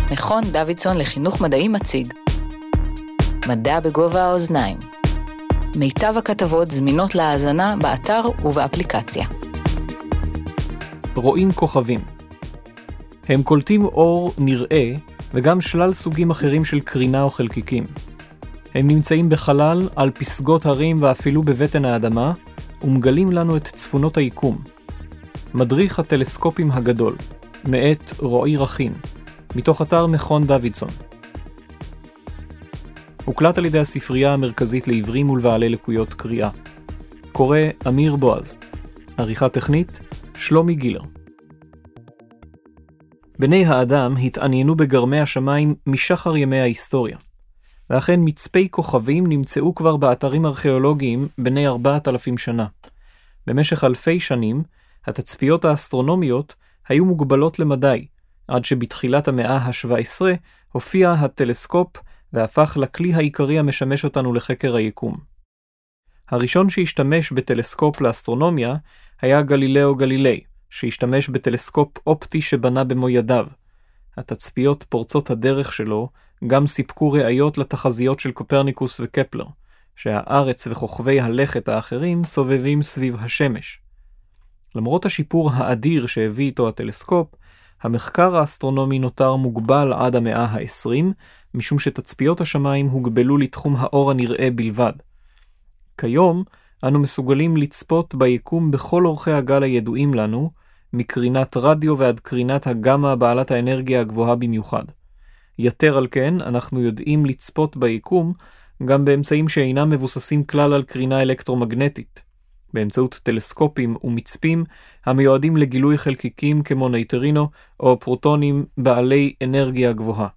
מכון דוידסון לחינוך מדעי מציג מדע בגובה האוזניים. מיטב הכתבות זמינות להאזנה באתר ובאפליקציה. רואים כוכבים. הם קולטים אור נראה וגם שלל סוגים אחרים של קרינה או חלקיקים. הם נמצאים בחלל, על פסגות הרים ואפילו בבטן האדמה, ומגלים לנו את צפונות היקום. מדריך הטלסקופים הגדול, מאת רועי רכין, מתוך אתר מכון דוידסון. הוקלט על ידי הספרייה המרכזית לעיוורים ולבעלי לקויות קריאה. קורא אמיר בועז. עריכה טכנית שלומי גילר. בני האדם התעניינו בגרמי השמיים משחר ימי ההיסטוריה. ואכן מצפי כוכבים נמצאו כבר באתרים ארכיאולוגיים בני 4,000 שנה. במשך אלפי שנים, התצפיות האסטרונומיות היו מוגבלות למדי, עד שבתחילת המאה ה-17 הופיע הטלסקופ והפך לכלי העיקרי המשמש אותנו לחקר היקום. הראשון שהשתמש בטלסקופ לאסטרונומיה היה גלילאו גלילי, שהשתמש בטלסקופ אופטי שבנה במו ידיו. התצפיות פורצות הדרך שלו גם סיפקו ראיות לתחזיות של קופרניקוס וקפלר, שהארץ וכוכבי הלכת האחרים סובבים סביב השמש. למרות השיפור האדיר שהביא איתו הטלסקופ, המחקר האסטרונומי נותר מוגבל עד המאה ה-20, משום שתצפיות השמיים הוגבלו לתחום האור הנראה בלבד. כיום, אנו מסוגלים לצפות ביקום בכל אורכי הגל הידועים לנו, מקרינת רדיו ועד קרינת הגמה בעלת האנרגיה הגבוהה במיוחד. יתר על כן, אנחנו יודעים לצפות ביקום גם באמצעים שאינם מבוססים כלל על קרינה אלקטרומגנטית, באמצעות טלסקופים ומצפים המיועדים לגילוי חלקיקים כמו נייטרינו או פרוטונים בעלי אנרגיה גבוהה.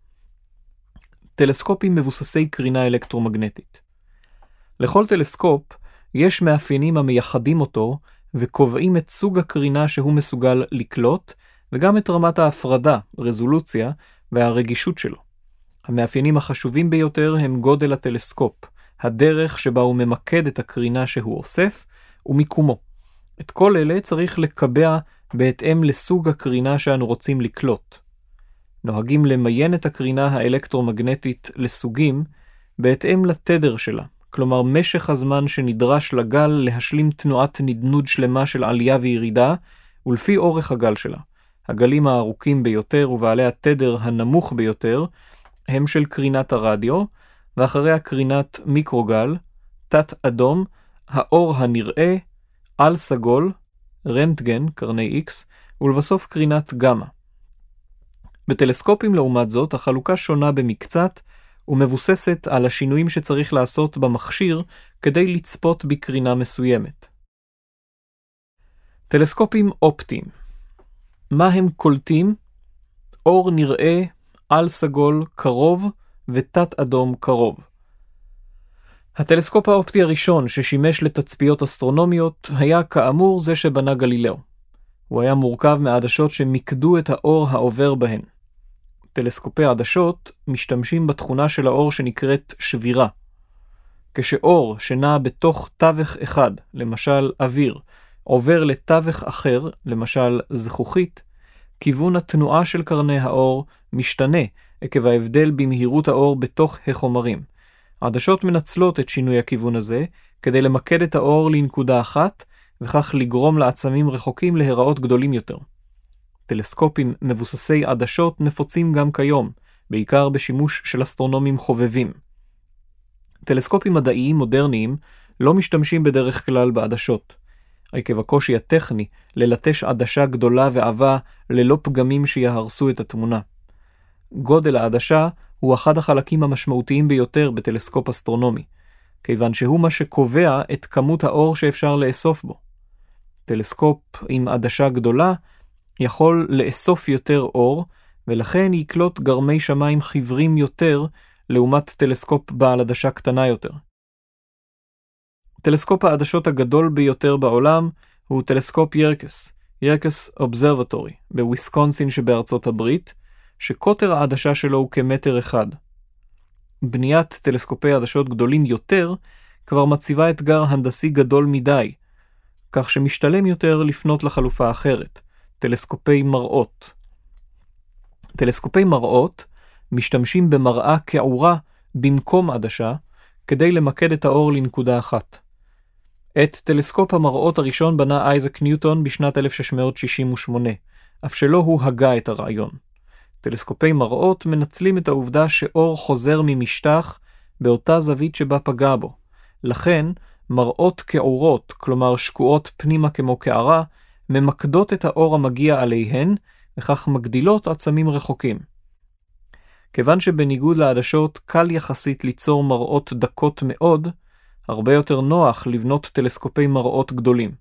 טלסקופים מבוססי קרינה אלקטרומגנטית. לכל טלסקופ יש מאפיינים המייחדים אותו וקובעים את סוג הקרינה שהוא מסוגל לקלוט וגם את רמת ההפרדה, רזולוציה והרגישות שלו. המאפיינים החשובים ביותר הם גודל הטלסקופ, הדרך שבה הוא ממקד את הקרינה שהוא אוסף ומיקומו. את כל אלה צריך לקבע בהתאם לסוג הקרינה שאנו רוצים לקלוט. נוהגים למיין את הקרינה האלקטרומגנטית לסוגים בהתאם לתדר שלה, כלומר משך הזמן שנדרש לגל להשלים תנועת נדנוד שלמה של עלייה וירידה, ולפי אורך הגל שלה. הגלים הארוכים ביותר ובעלי התדר הנמוך ביותר הם של קרינת הרדיו, ואחריה קרינת מיקרוגל, תת אדום, האור הנראה, על סגול, רנטגן, קרני X, ולבסוף קרינת גמה. בטלסקופים לעומת זאת, החלוקה שונה במקצת, ומבוססת על השינויים שצריך לעשות במכשיר כדי לצפות בקרינה מסוימת. טלסקופים אופטיים. מה הם קולטים? אור נראה, על סגול קרוב ותת אדום קרוב. הטלסקופ האופטי הראשון ששימש לתצפיות אסטרונומיות היה כאמור זה שבנה גלילאו. הוא היה מורכב מעדשות שמיקדו את האור העובר בהן. טלסקופי עדשות משתמשים בתכונה של האור שנקראת שבירה. כשאור שנע בתוך תווך אחד, למשל אוויר, עובר לתווך אחר, למשל זכוכית, כיוון התנועה של קרני האור משתנה עקב ההבדל במהירות האור בתוך החומרים. העדשות מנצלות את שינוי הכיוון הזה כדי למקד את האור לנקודה אחת, וכך לגרום לעצמים רחוקים להיראות גדולים יותר. טלסקופים מבוססי עדשות נפוצים גם כיום, בעיקר בשימוש של אסטרונומים חובבים. טלסקופים מדעיים מודרניים לא משתמשים בדרך כלל בעדשות, עקב הקושי הטכני ללטש עדשה גדולה ועבה ללא פגמים שיהרסו את התמונה. גודל העדשה הוא אחד החלקים המשמעותיים ביותר בטלסקופ אסטרונומי, כיוון שהוא מה שקובע את כמות האור שאפשר לאסוף בו. טלסקופ עם עדשה גדולה יכול לאסוף יותר אור, ולכן יקלוט גרמי שמיים חיוורים יותר לעומת טלסקופ בעל עדשה קטנה יותר. טלסקופ העדשות הגדול ביותר בעולם הוא טלסקופ ירקס אובזרבטורי בוויסקונסין שבארצות הברית, שקוטר העדשה שלו הוא כמטר אחד. בניית טלסקופי עדשות גדולים יותר כבר מציבה אתגר הנדסי גדול מדי, כך שמשתלם יותר לפנות לחלופה אחרת, טלסקופי מראות. טלסקופי מראות משתמשים במראה כעורה במקום עדשה, כדי למקד את האור לנקודה אחת. את טלסקופ המראות הראשון בנה אייזק ניוטון בשנת 1668, אף שלא הוא הגה את הרעיון. טלסקופי מראות מנצלים את העובדה שאור חוזר ממשטח באותה זווית שבה פגע בו. לכן, מראות כעורות, כלומר שקועות פנימה כמו קערה, ממקדות את האור המגיע עליהן, וכך מגדילות עצמים רחוקים. כיוון שבניגוד לעדשות קל יחסית ליצור מראות דקות מאוד, הרבה יותר נוח לבנות טלסקופי מראות גדולים.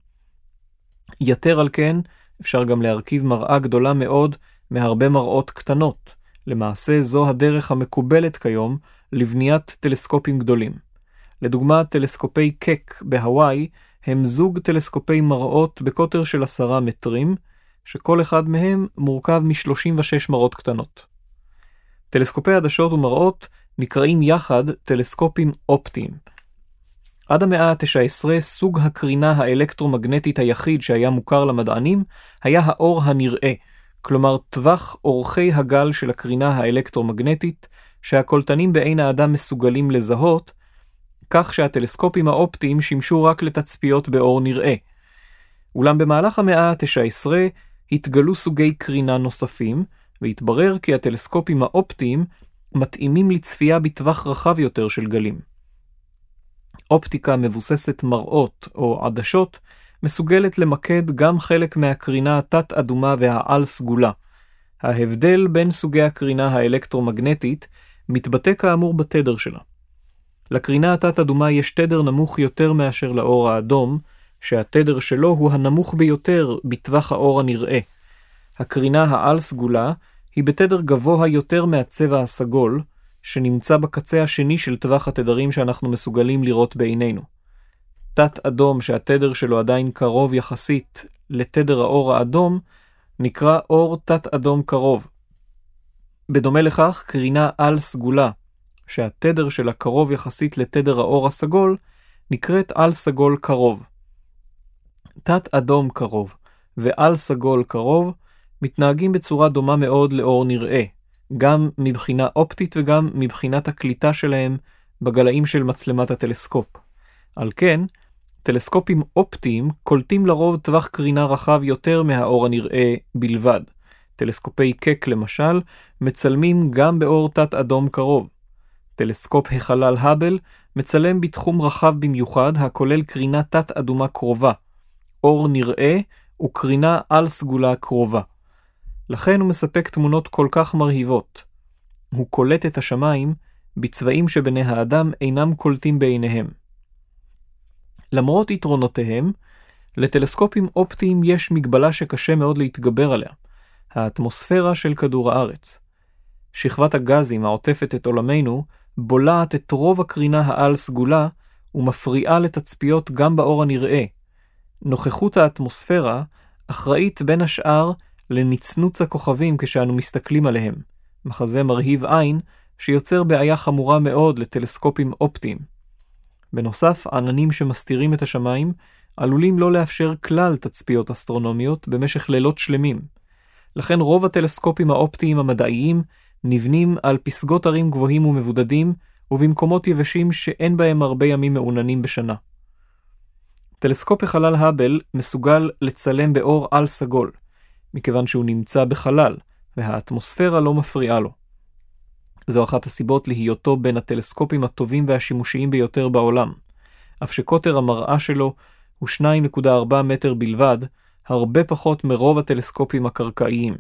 יתר על כן, אפשר גם להרכיב מראה גדולה מאוד מהרבה מראות קטנות. למעשה זו הדרך המקובלת כיום לבניית טלסקופים גדולים. לדוגמה, טלסקופי קק בהוואי הם זוג טלסקופי מראות בקוטר של 10 מטרים, שכל אחד מהם מורכב מ-36 מראות קטנות. טלסקופי עדשות ומראות נקראים יחד טלסקופים אופטיים. עד המאה ה-19 סוג הקרינה האלקטרומגנטית היחיד שהיה מוכר למדענים היה האור הנראה, כלומר טווח אורכי הגל של הקרינה האלקטרומגנטית שהקולטנים בעין האדם מסוגלים לזהות, כך שהטלסקופים האופטיים שימשו רק לתצפיות באור נראה. אולם במהלך המאה ה-19 התגלו סוגי קרינה נוספים, והתברר כי הטלסקופים האופטיים מתאימים לצפייה בטווח רחב יותר של גלים. אופטיקה מבוססת מראות או עדשות מסוגלת למקד גם חלק מהקרינה התת-אדומה והעל סגולה. ההבדל בין סוגי הקרינה האלקטרומגנטית מתבטא כאמור בתדר שלה. לקרינה התת-אדומה יש תדר נמוך יותר מאשר לאור האדום, שהתדר שלו הוא הנמוך ביותר בטווח האור הנראה. הקרינה העל סגולה היא בתדר גבוה יותר מהצבע הסגול, שנמצא בקצה השני של טווח התדרים שאנחנו מסוגלים לראות בעינינו. תת אדום שהתדר שלו עדיין קרוב יחסית לתדר האור האדום, נקרא אור תת אדום קרוב. בדומה לכך, קרינה על סגולה, שהתדר שלה קרוב יחסית לתדר האור הסגול, נקראת על סגול קרוב. תת אדום קרוב ועל סגול קרוב מתנהגים בצורה דומה מאוד לאור נראה, גם מבחינה אופטית וגם מבחינת הקליטה שלהם בגלאים של מצלמת הטלסקופ. על כן, טלסקופים אופטיים קולטים לרוב טווח קרינה רחב יותר מהאור הנראה בלבד. טלסקופי קק למשל מצלמים גם באור תת אדום קרוב. טלסקופ החלל האבל מצלם בתחום רחב במיוחד הכולל קרינה תת אדומה קרובה, אור נראה וקרינה על סגולה קרובה. לכן הוא מספק תמונות כל כך מרהיבות. הוא קולט את השמיים בצבעים שבני האדם אינם קולטים בעיניהם. למרות יתרונותיהם, לטלסקופים אופטיים יש מגבלה שקשה מאוד להתגבר עליה, האטמוספירה של כדור הארץ. שכבת הגזים העוטפת את עולמנו בולעת את רוב הקרינה העל סגולה ומפריעה לתצפיות גם באור הנראה. נוכחות האטמוספירה אחראית בין השאר לנצנוץ הכוכבים כשאנו מסתכלים עליהם, מחזה מרהיב עין שיוצר בעיה חמורה מאוד לטלסקופים אופטיים. בנוסף, עננים שמסתירים את השמיים עלולים לא לאפשר כלל תצפיות אסטרונומיות במשך לילות שלמים. לכן רוב הטלסקופים האופטיים המדעיים נבנים על פסגות הרים גבוהים ומבודדים ובמקומות יבשים שאין בהם הרבה ימים מעוננים בשנה. טלסקופ החלל האבל מסוגל לצלם באור על סגול, מכיוון שהוא נמצא בחלל והאטמוספירה לא מפריעה לו. זו אחת הסיבות להיותו בין הטלסקופים הטובים והשימושיים ביותר בעולם, אף שקוטר המראה שלו הוא 2.4 מטר בלבד, הרבה פחות מרוב הטלסקופים הקרקעיים.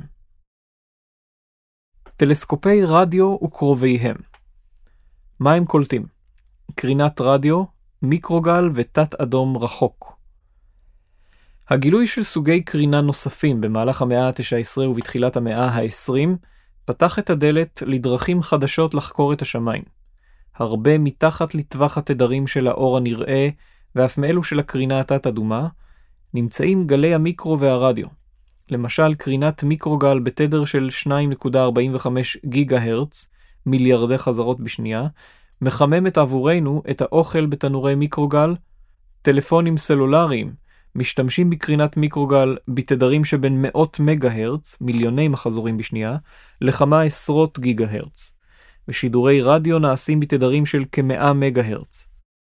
טלסקופי רדיו וקרוביהם. מה הם קולטים? קרינת רדיו, מיקרוגל ותת אדום רחוק. הגילוי של סוגי קרינה נוספים במהלך המאה ה-19 ובתחילת המאה ה-20 פתח את הדלת לדרכים חדשות לחקור את השמיים. הרבה מתחת לטווח התדרים של האור הנראה ואף מאלו של הקרינה התת-אדומה נמצאים גלי המיקרו והרדיו. למשל קרינת מיקרוגל בתדר של 2.45 גיגה הרץ, מיליארדי חזרות בשנייה, מחממת עבורנו את האוכל בתנורי מיקרוגל, טלפונים סלולריים משתמשים בקרינת מיקרוגל בתדרים שבין מאות מגה-הרץ, מיליוני מחזורים בשנייה, לכמה עשרות גיגה-הרץ. ושידורי רדיו נעשים בתדרים של כ-100 מגה-הרץ.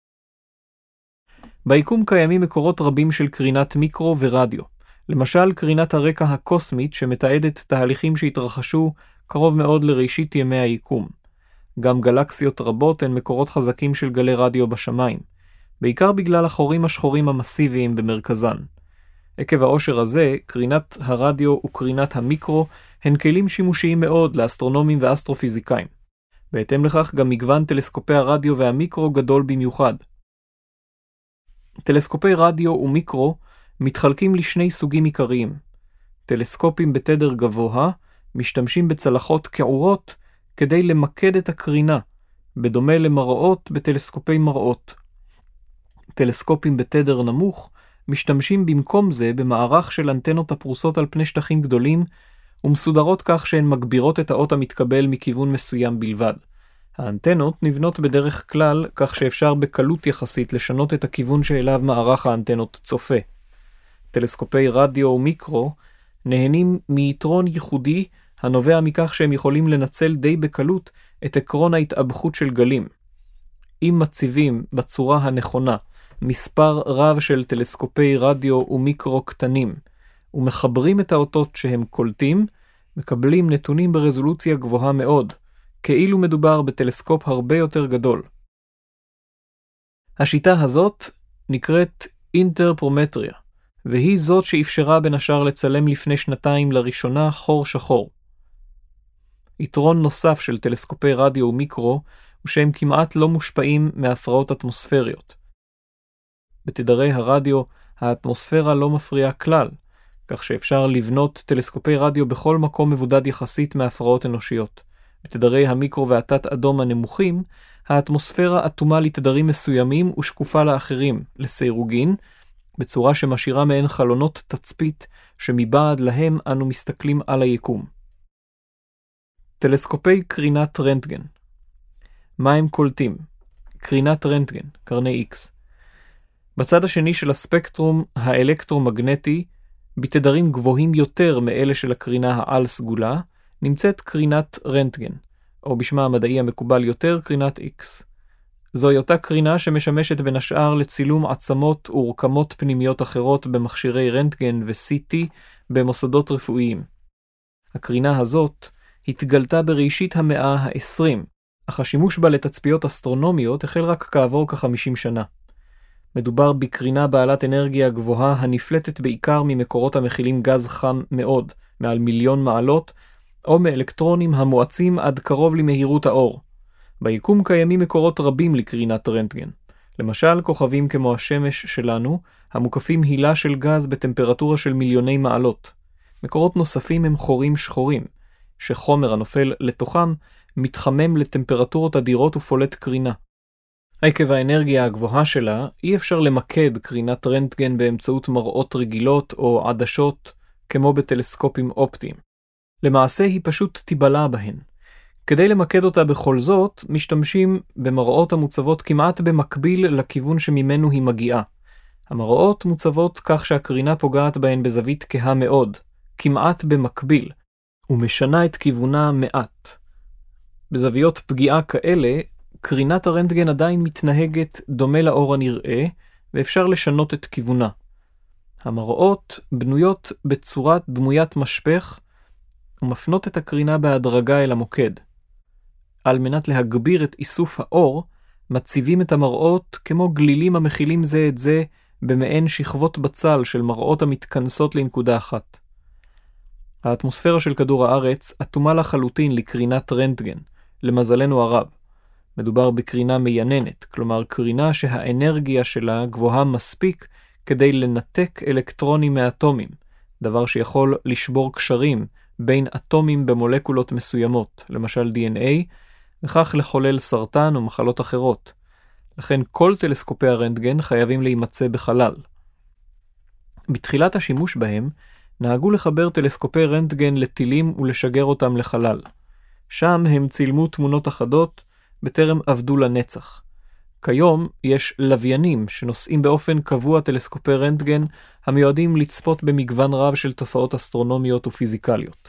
ביקום קיימים מקורות רבים של קרינת מיקרו ורדיו. למשל, קרינת הרקע הקוסמית שמתעדת תהליכים שהתרחשו קרוב מאוד לראשית ימי היקום. גם גלקסיות רבות הן מקורות חזקים של גלי רדיו בשמיים, בעיקר בגלל החורים השחורים המסיביים במרכזן. עקב העושר הזה, קרינת הרדיו וקרינת המיקרו הן כלים שימושיים מאוד לאסטרונומים ואסטרופיזיקאים. בהתאם לכך גם מגוון טלסקופי הרדיו והמיקרו גדול במיוחד. טלסקופי רדיו ומיקרו מתחלקים לשני סוגים עיקריים. טלסקופים בתדר גבוה משתמשים בצלחות כעורות כדי למקד את הקרינה, בדומה למראות בטלסקופי מראות. טלסקופים בתדר נמוך משתמשים במקום זה במערך של אנטנות הפרוסות על פני שטחים גדולים ומסודרות כך שהן מגבירות את האות המתקבל מכיוון מסוים בלבד. האנטנות נבנות בדרך כלל כך שאפשר בקלות יחסית לשנות את הכיוון שאליו מערך האנטנות צופה. טלסקופי רדיו ומיקרו נהנים מיתרון ייחודי הנובע מכך שהם יכולים לנצל די בקלות את עקרון ההתאבכות של גלים. אם מציבים בצורה הנכונה מספר רב של טלסקופי רדיו ומיקרו קטנים ומחברים את האותות שהם קולטים, מקבלים נתונים ברזולוציה גבוהה מאוד, כאילו מדובר בטלסקופ הרבה יותר גדול. השיטה הזאת נקראת אינטרפרומטריה, והיא זאת שאפשרה בין השאר לצלם לפני שנתיים לראשונה חור שחור. יתרון נוסף של טלסקופי רדיו ומיקרו הוא שהם כמעט לא מושפעים מהפרעות אטמוספריות. בתדרי הרדיו האטמוספירה לא מפריעה כלל, כך שאפשר לבנות טלסקופי רדיו בכל מקום מבודד יחסית מהפרעות אנושיות. בתדרי המיקרו והתת אדום הנמוכים, האטמוספירה אטומה לתדרים מסוימים ושקופה לאחרים, לסירוגין, בצורה שמשאירה מהן חלונות תצפית שמבעד להם אנו מסתכלים על היקום. טלסקופי קרינת רנטגן. מה הם קולטים? קרינת רנטגן, קרני X. בצד השני של הספקטרום האלקטרומגנטי, בתדרים גבוהים יותר מאלה של הקרינה העל סגולה, נמצאת קרינת רנטגן, או בשמה המדעי המקובל יותר, קרינת X. זוהי אותה קרינה שמשמשת בין השאר לצילום עצמות ורקמות פנימיות אחרות במכשירי רנטגן ו-CT במוסדות רפואיים. הקרינה הזאת התגלתה בראשית המאה ה-20, אך השימוש בה לתצפיות אסטרונומיות החל רק כעבור כ-50 שנה. מדובר בקרינה בעלת אנרגיה גבוהה הנפלטת בעיקר ממקורות המכילים גז חם מאוד, מעל 1,000,000 מעלות, או מאלקטרונים המואצים עד קרוב למהירות האור. ביקום קיימים מקורות רבים לקרינת רנטגן. למשל, כוכבים כמו השמש שלנו, המוקפים הילה של גז בטמפרטורה של מיליוני מעלות. מקורות נוספים הם חורים שחורים, שחומר הנופל לתוכם מתחמם לטמפרטורות אדירות ופולט קרינה. עקב האנרגיה הגבוהה שלה, אי אפשר למקד קרינת רנטגן באמצעות מראות רגילות או עדשות, כמו בטלסקופים אופטיים. למעשה היא פשוט תיבלע בהן. כדי למקד אותה בכל זאת, משתמשים במראות המוצבות כמעט במקביל לכיוון שממנו היא מגיעה. המראות מוצבות כך שהקרינה פוגעת בהן בזווית כהה מאוד, כמעט במקביל, ומשנה את כיוונה מעט. בזוויות פגיעה כאלה, קרינת הרנטגן עדיין מתנהגת דומה לאור הנראה, ואפשר לשנות את כיוונה. המראות בנויות בצורת דמוית משפך, ומפנות את הקרינה בהדרגה אל המוקד. על מנת להגביר את איסוף האור, מציבים את המראות כמו גלילים המכילים זה את זה במעין שכבות בצל של מראות המתכנסות לנקודה אחת. האטמוספירה של כדור הארץ אטומה לחלוטין לקרינת רנטגן, למזלנו הרב. מדובר בקרינה מייננת, כלומר קרינה שהאנרגיה שלה גבוהה מספיק כדי לנתק אלקטרונים מאטומים, דבר שיכול לשבור קשרים בין אטומים במולקולות מסוימות, למשל DNA, וכך לחולל סרטן ומחלות אחרות. לכן כל טלסקופי הרנטגן חייבים להימצא בחלל. בתחילת השימוש בהם, נהגו לחבר טלסקופי רנטגן לטילים ולשגר אותם לחלל. שם הם צילמו תמונות אחדות, בטרם עבדו לנצח. כיום יש לוויינים שנושאים באופן קבוע טלסקופי רנטגן המיועדים לצפות במגוון רב של תופעות אסטרונומיות ופיזיקליות.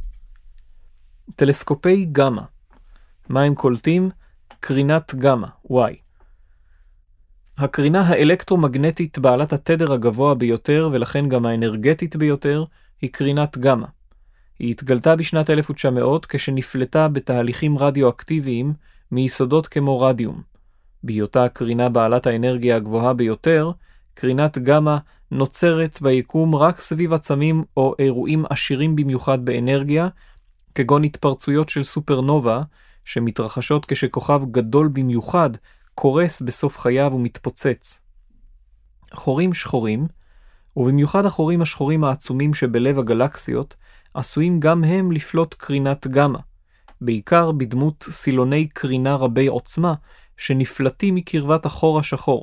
טלסקופי גמא. מה הם קולטים? קרינת גמא, Y. הקרינה האלקטרומגנטית בעלת התדר הגבוה ביותר ולכן גם האנרגטית ביותר היא קרינת גמא. היא התגלתה בשנת 1900 כשנפלטה בתהליכים רדיואקטיביים מיסודות כמו רדיום. בהיותה הקרינה בעלת האנרגיה הגבוהה ביותר, קרינת גמא נוצרת ביקום רק סביב עצמים או אירועים עשירים במיוחד באנרגיה, כגון התפרצויות של סופרנובה שמתרחשות כשכוכב גדול במיוחד קורס בסוף חייו ומתפוצץ. חורים שחורים, ובמיוחד החורים השחורים העצומים שבלב הגלקסיות, עשויים גם הם לפלוט קרינת גמא, בעיקר בדמות סילוני קרינה רבי עוצמה שנפלטים מקרבת החור השחור.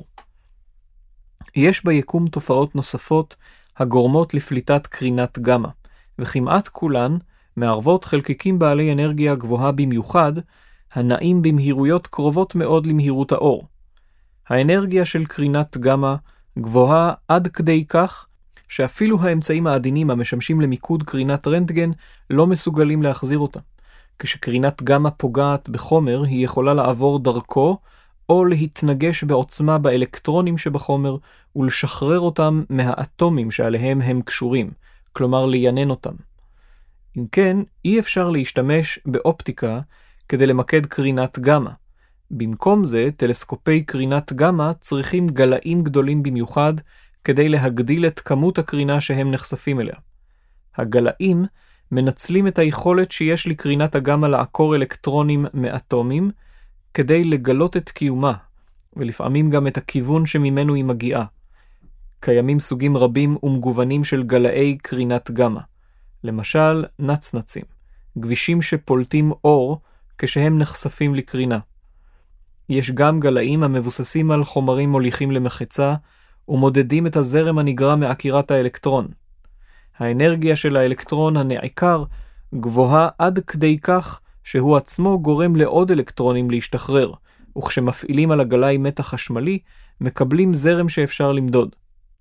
יש ביקום תופעות נוספות הגורמות לפליטת קרינת גמא, וכמעט כולן מערבות חלקיקים בעלי אנרגיה גבוהה במיוחד, הנעים במהירויות קרובות מאוד למהירות האור. האנרגיה של קרינת גמא גבוהה עד כדי כך שאפילו האמצעים העדינים המשמשים למיקוד קרינת רנטגן לא מסוגלים להחזיר אותה. כשקרינת גמא פוגעת בחומר, היא יכולה לעבור דרכו או להתנגש בעוצמה באלקטרונים שבחומר ולשחרר אותם מהאטומים שעליהם הם קשורים, כלומר ליינן אותם. אם כן, אי אפשר להשתמש באופטיקה כדי למקד קרינת גמא. במקום זה, טלסקופי קרינת גמא צריכים גלאים גדולים במיוחד כדי להגדיל את כמות הקרינה שהם נחשפים אליה. הגלאים מנצלים את היכולת שיש לקרינת הגמא לעקור אלקטרונים מאטומים כדי לגלות את קיומה, ולפעמים גם את הכיוון שממנו היא מגיעה. קיימים סוגים רבים ומגוונים של גלאי קרינת גמא. למשל, נצנצים, גבישים שפולטים אור כשהם נחשפים לקרינה. יש גם גלאים המבוססים על חומרים מוליכים למחצה ומודדים את הזרם הנגרם מעקירת האלקטרון. האנרגיה של האלקטרון הנעקר גבוהה עד כדי כך שהוא עצמו גורם לעוד אלקטרונים להשתחרר, וכשמפעילים על הגלאי מתח חשמלי, מקבלים זרם שאפשר למדוד.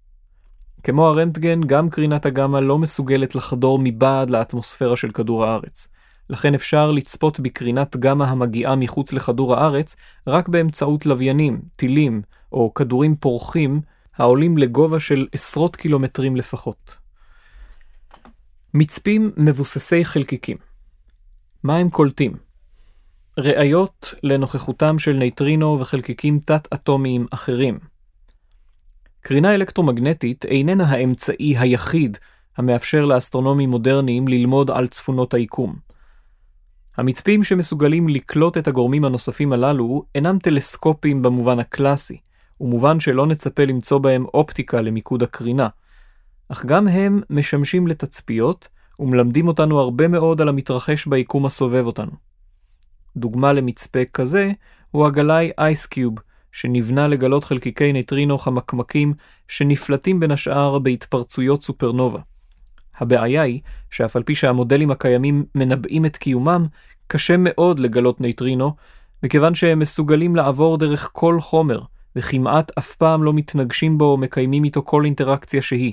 כמו הרנטגן, גם קרינת הגמא לא מסוגלת לחדור מבעד לאטמוספירה של כדור הארץ. לכן אפשר לצפות בקרינת גמא המגיעה מחוץ לכדור הארץ רק באמצעות לוויינים, טילים או כדורים פורחים העולים לגובה של עשרות קילומטרים לפחות. מצפים מבוססי חלקיקים. מה הם קולטים? ראיות לנוכחותם של נייטרינו וחלקיקים תת-אטומיים אחרים. קרינה אלקטרומגנטית איננה האמצעי היחיד המאפשר לאסטרונומים מודרניים ללמוד על צפונות היקום. המצפים שמסוגלים לקלוט את הגורמים הנוספים הללו אינם טלסקופים במובן הקלאסי, ומובן שלא נצפה למצוא בהם אופטיקה למיקוד הקרינה, אך גם הם משמשים לתצפיות ומלמדים אותנו הרבה מאוד על המתרחש ביקום הסובב אותנו. דוגמה למצפה כזה הוא הגלאי אייסקיוב, שנבנה לגלות חלקיקי נייטרינו חמקמקים שנפלטים בין השאר בהתפרצויות סופרנובה. הבעיה היא שאף על פי שהמודלים הקיימים מנבאים את קיומם, קשה מאוד לגלות נייטרינו, מכיוון שהם מסוגלים לעבור דרך כל חומר, וכמעט אף פעם לא מתנגשים בו או מקיימים איתו כל אינטראקציה שהיא.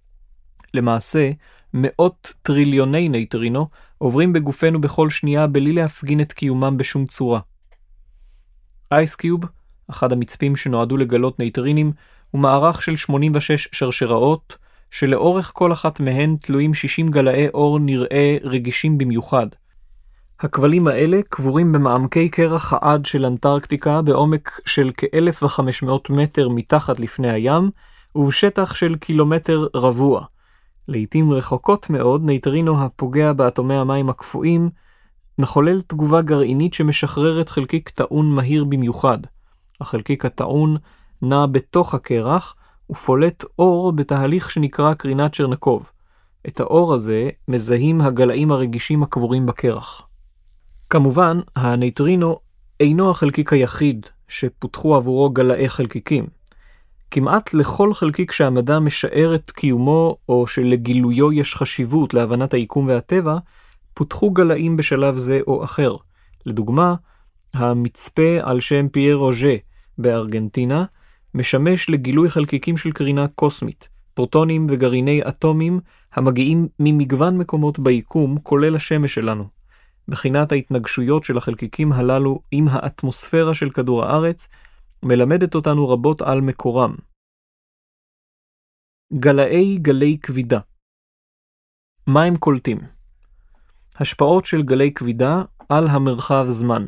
למעשה, מאות טריליוני נייטרינו עוברים בגופנו בכל שנייה בלי להפגין את קיומם בשום צורה. אייסקיוב, אחד המצפים שנועדו לגלות נייטרינים, הוא מערך של 86 שרשראות, שלאורך כל אחת מהן תלויים 60 גלאי אור נראה רגישים במיוחד. הכבלים האלה קבורים במעמקי קרח העד של אנטרקטיקה בעומק של כ-1,500 מטר מתחת לפני הים, ובשטח של קילומטר רבוע. לעתים רחוקות מאוד, נייטרינו הפוגע באטומי המים הקפואים, מחולל תגובה גרעינית שמשחררת חלקיק טעון מהיר במיוחד. החלקיק הטעון נע בתוך הקרח, ופולט אור בתהליך שנקרא קרינת צ'רנקוב. את האור הזה מזהים הגלאים הרגישים הקבורים בקרח. כמובן, הנייטרינו אינו החלקיק היחיד שפותחו עבורו גלאי חלקיקים. כמעט לכל חלקיק שהמדע משער את קיומו או שלגילויו יש חשיבות להבנת היקום והטבע, פותחו גלאים בשלב זה או אחר. לדוגמה, המצפה על שם פייר רוז'ה בארגנטינה, משמש לגילוי חלקיקים של קרינה קוסמית, פרוטונים וגרעיני אטומים המגיעים ממגוון מקומות ביקום, כולל השמש שלנו. בחינת ההתנגשויות של החלקיקים הללו עם האטמוספירה של כדור הארץ, מלמדת אותנו רבות על מקורם. גלי כבידה. מה הם קולטים? השפעות של גלי כבידה על המרחב זמן.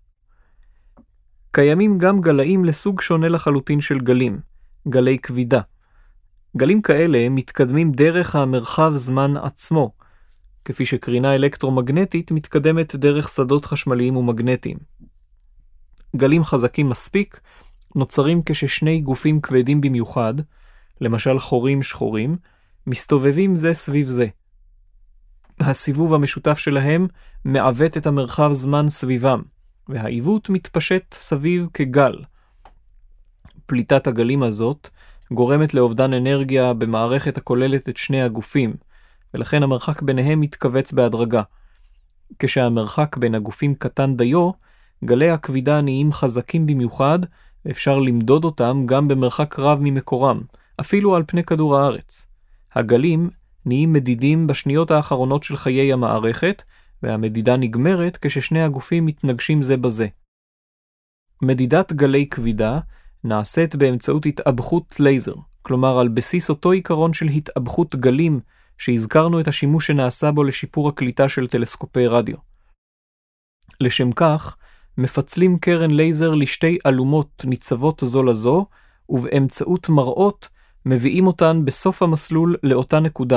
קיימים גם גלאים לסוג שונה לחלוטין של גלים, גלי כבידה. גלים כאלה מתקדמים דרך המרחב זמן עצמו, כפי שקרינה אלקטרומגנטית מתקדמת דרך שדות חשמליים ומגנטיים. גלים חזקים מספיק נוצרים כששני גופים כבדים במיוחד, למשל חורים שחורים, מסתובבים זה סביב זה. הסיבוב המשותף שלהם מעוות את המרחב זמן סביבם, והעיוות מתפשט סביב כגל. פליטת הגלים הזאת גורמת לאובדן אנרגיה במערכת הכוללת את שני הגופים, ולכן המרחק ביניהם מתכווץ בהדרגה. כשהמרחק בין הגופים קטן דיו, גלי הכבידה נהיים חזקים במיוחד, ואפשר למדוד אותם גם במרחק רב ממקורם, אפילו על פני כדור הארץ. הגלים נהיים מדידים בשניות האחרונות של חיי המערכת, והמדידה נגמרת כששני הגופים מתנגשים זה בזה. מדידת גלי כבידה נעשית באמצעות התאבכות לייזר, כלומר על בסיס אותו עיקרון של התאבכות גלים, שהזכרנו את השימוש שנעשה בו לשיפור הקליטה של טלסקופי רדיו. לשם כך, מפצלים קרן לייזר לשתי אלומות ניצבות זו לזו, ובאמצעות מראות מביאים אותן בסוף המסלול לאותה נקודה.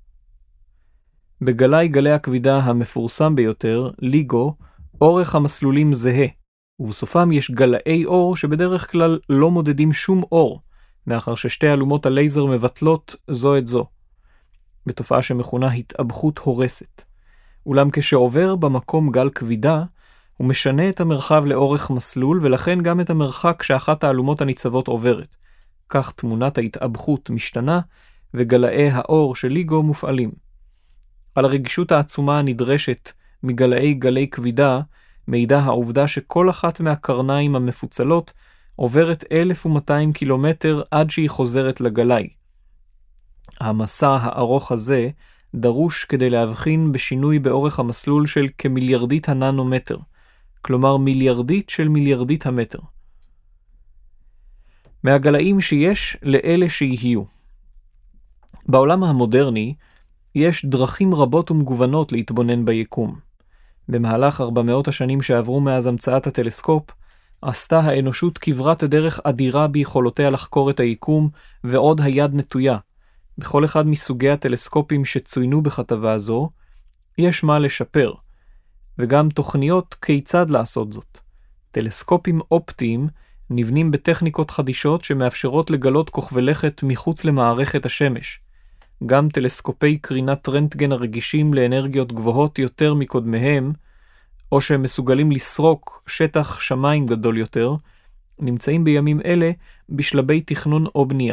גלי הכבידה המפורסם ביותר, ליגו, אורך המסלולים זהה, ובסופם יש גלאי אור שבדרך כלל לא מודדים שום אור, מאחר ששתי אלומות הלייזר מבטלות זו את זו, בתופעה שמכונה התאבכות הורסת. אולם כשעובר במקום גל כבידה, הוא משנה את המרחב לאורך מסלול, ולכן גם את המרחק שאחת האלומות הניצבות עוברת. כך תמונת ההתאבכות משתנה, וגלאי האור של ליגו מופעלים. על הרגישות העצומה הנדרשת גלי כבידה, מעידה העובדה שכל אחת מהקרניים המפוצלות עוברת 1200 קילומטר עד שהיא חוזרת לגלאי. המסע הארוך הזה דרוש כדי להבחין בשינוי באורך המסלול של כמיליארדית הננומטר, כלומר מיליארדית של מיליארדית המטר. מהגלאים שיש לאלה שיהיו. בעולם המודרני יש דרכים רבות ומגוונות להתבונן ביקום. במהלך 400 השנים שעברו מאז המצאת הטלסקופ, עשתה האנושות כברת דרך אדירה ביכולותיה לחקור את היקום, ועוד היד נטויה. בכל אחד מסוגי הטלסקופים שצוינו בכתבה זו, יש מה לשפר, וגם תוכניות כיצד לעשות זאת. טלסקופים אופטיים נבנים בטכניקות חדישות שמאפשרות לגלות כוכבי לכת מחוץ למערכת השמש. גם טלסקופי קרינת רנטגן הרגישים לאנרגיות גבוהות יותר מקודמיהם, או שהם מסוגלים לסרוק שטח שמיים גדול יותר, נמצאים בימים אלה בשלבי תכנון או בנייה.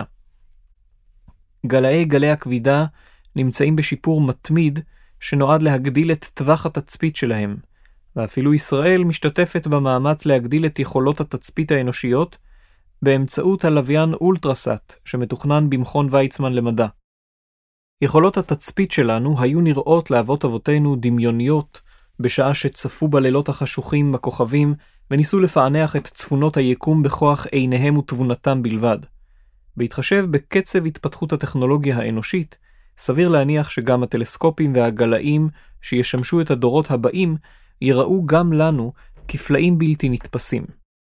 גלי הכבידה נמצאים בשיפור מתמיד שנועד להגדיל את טווח התצפית שלהם, ואפילו ישראל משתתפת במאמץ להגדיל את יכולות התצפית האנושיות באמצעות הלוויין אולטרסאט שמתוכנן במכון ויצמן למדע. יכולות התצפית שלנו היו נראות לאבות אבותינו דמיוניות בשעה שצפו בלילות החשוכים בכוכבים וניסו לפענח את צפונות היקום בכוח עיניהם ותבונתם בלבד. בהתחשב בקצב התפתחות הטכנולוגיה האנושית, סביר להניח שגם הטלסקופים והגלאים שישמשו את הדורות הבאים יראו גם לנו כפלאים בלתי נתפסים.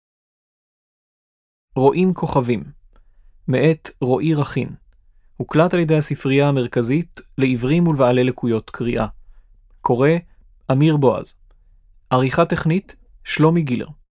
רואים כוכבים, מאת רועי רכין, הוקלט על ידי הספרייה המרכזית לעיוורים ולבעלי לקויות קריאה. קורא אמיר בועז. עריכה טכנית שלומי גילר.